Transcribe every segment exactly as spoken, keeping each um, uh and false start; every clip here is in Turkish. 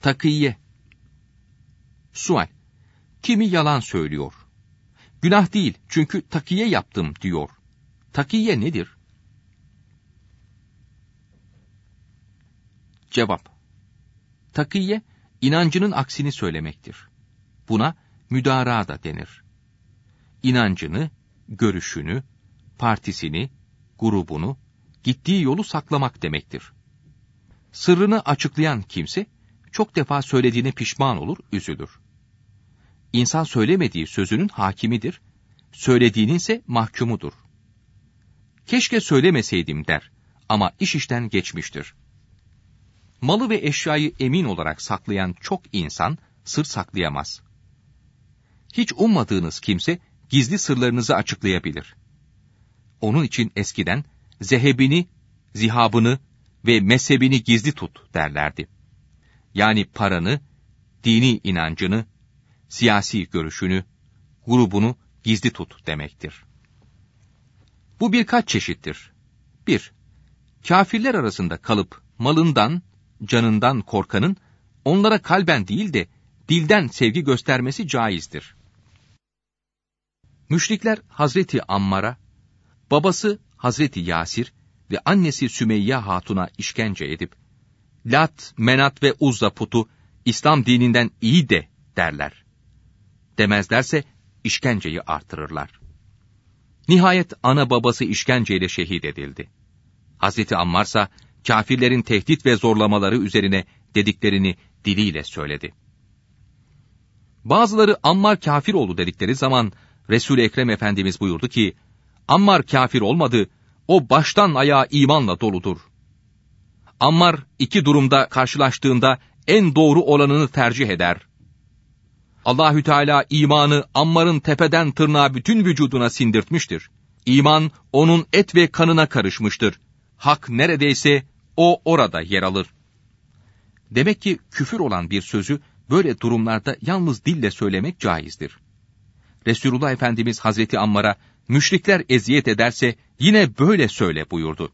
Takiye. Sual. Kimi yalan söylüyor. Günah değil, çünkü takiye yaptım diyor. Takiye nedir? Cevap. Takiye, inancının aksini söylemektir. Buna müdara da denir. İnancını, görüşünü, partisini, grubunu, gittiği yolu saklamak demektir. Sırrını açıklayan kimse, çok defa söylediğine pişman olur, üzülür. İnsan söylemediği sözünün hakimidir, söylediğinin ise mahkumudur. Keşke söylemeseydim der ama iş işten geçmiştir. Malı ve eşyayı emin olarak saklayan çok insan sır saklayamaz. Hiç ummadığınız kimse gizli sırlarınızı açıklayabilir. Onun için eskiden zehebini, zihabını ve mezhebini gizli tut derlerdi. Yani paranı, dini inancını, siyasi görüşünü, grubunu gizli tut demektir. Bu birkaç çeşittir. bir. Kâfirler arasında kalıp malından, canından korkanın onlara kalben değil de dilden sevgi göstermesi caizdir. Müşrikler Hazreti Ammar'a, babası Hazreti Yasir ve annesi Sümeyye Hatun'a işkence edip, Lat, Menat ve Uzza putu İslam dininden iyi de derler. Demezlerse işkenceyi artırırlar. Nihayet ana babası işkenceyle şehit edildi. Hazreti Ammar'sa kâfirlerin tehdit ve zorlamaları üzerine dediklerini diliyle söyledi. Bazıları Ammar kâfir oldu dedikleri zaman Resul-i Ekrem Efendimiz buyurdu ki, Ammar kâfir olmadı, o baştan ayağa imanla doludur. Ammar iki durumda karşılaştığında en doğru olanını tercih eder. Allahü Teala imanı Ammar'ın tepeden tırnağa bütün vücuduna sindirtmiştir. İman onun et ve kanına karışmıştır. Hak neredeyse o orada yer alır. Demek ki küfür olan bir sözü böyle durumlarda yalnız dille söylemek caizdir. Resulullah Efendimiz Hazreti Ammar'a müşrikler eziyet ederse yine böyle söyle buyurdu.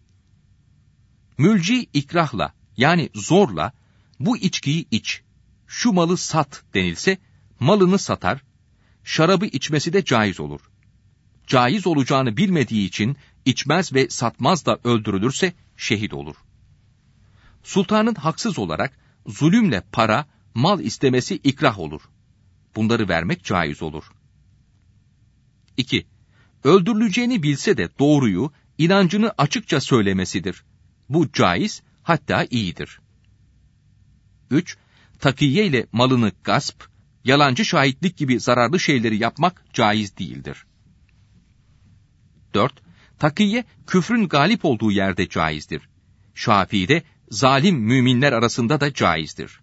Mülci ikrahla yani zorla bu içkiyi iç, şu malı sat denilse malını satar, şarabı içmesi de caiz olur. Caiz olacağını bilmediği için içmez ve satmaz da öldürülürse şehit olur. Sultanın haksız olarak zulümle para, mal istemesi ikrah olur. Bunları vermek caiz olur. iki. Öldürüleceğini bilse de doğruyu, inancını açıkça söylemesidir. Bu caiz, hatta iyidir. üç. Takiye ile malını gasp, yalancı şahitlik gibi zararlı şeyleri yapmak caiz değildir. dört. Takiye, küfrün galip olduğu yerde caizdir. Şafii'de, zalim müminler arasında da caizdir.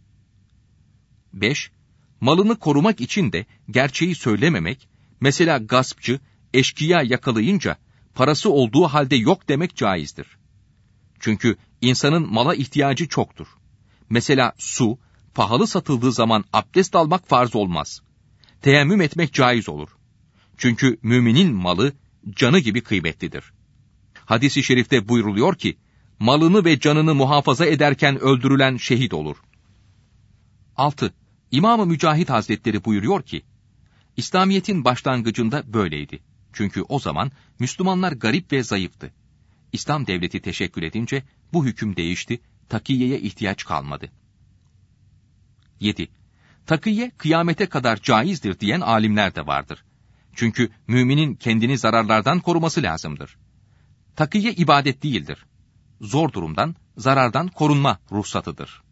beş. Malını korumak için de gerçeği söylememek, mesela gaspçı, eşkıya yakalayınca, parası olduğu halde yok demek caizdir. Çünkü insanın mala ihtiyacı çoktur. Mesela su, pahalı satıldığı zaman abdest almak farz olmaz. Teyemmüm etmek caiz olur. Çünkü müminin malı, canı gibi kıymetlidir. Hadis-i şerifte buyruluyor ki, malını ve canını muhafaza ederken öldürülen şehit olur. altı. İmam-ı Mücahit Hazretleri buyuruyor ki, İslamiyet'in başlangıcında böyleydi. Çünkü o zaman Müslümanlar garip ve zayıftı. İslam devleti teşekkül edince bu hüküm değişti, takiyeye ihtiyaç kalmadı. yedi. Takiye kıyamete kadar caizdir diyen alimler de vardır. Çünkü müminin kendini zararlardan koruması lazımdır. Takiye ibadet değildir. Zor durumdan, zarardan korunma ruhsatıdır.